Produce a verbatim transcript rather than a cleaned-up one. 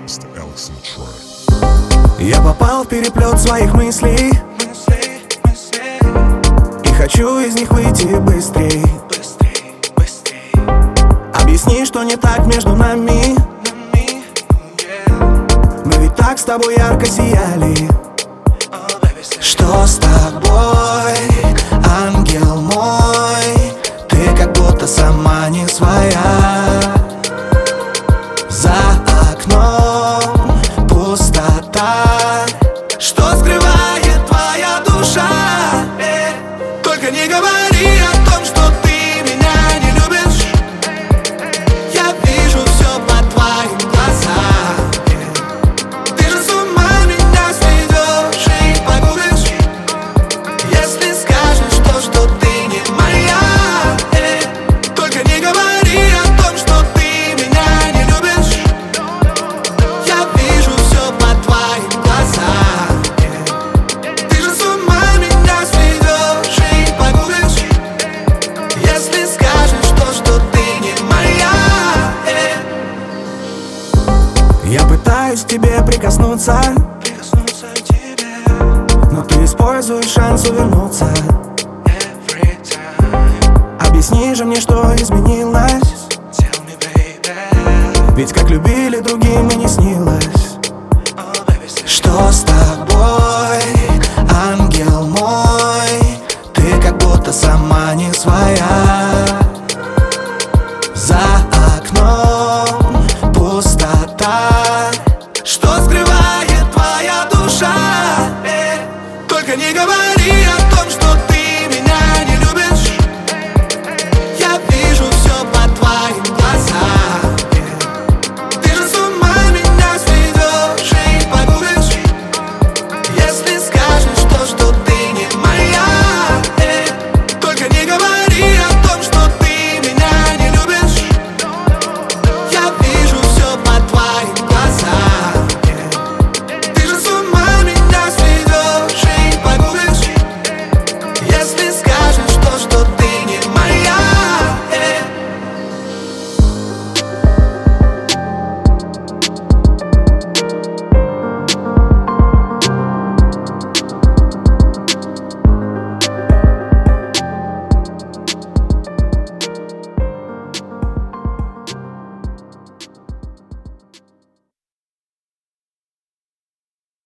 Я попал в переплет своих мыслей и хочу из них выйти быстрей. Объясни, что не так между нами. Мы ведь так с тобой ярко сияли. Что с тобой, ангел мой? Ты как будто сама не своя. За окном пустота. Что скрывает твоя душа? Только не говори о том, что ты меня не любишь. Я вижу все по твоим глазам. Ты же с ума меня сведешь и погубишь, если скажешь то, что ты не моя. Только не говори о том, что ты меня не любишь. Я вижу все по твоим глазам. Ты же с ума меня сведешь и погубишь, если скажешь то, что ты не моя. Я пытаюсь к тебе прикоснуться, но ты используешь шанс увернуться. Объясни же мне, что изменилось, ведь как любили другим и не снилось. Что с тобой, ангел мой? Ты как будто сама не своя.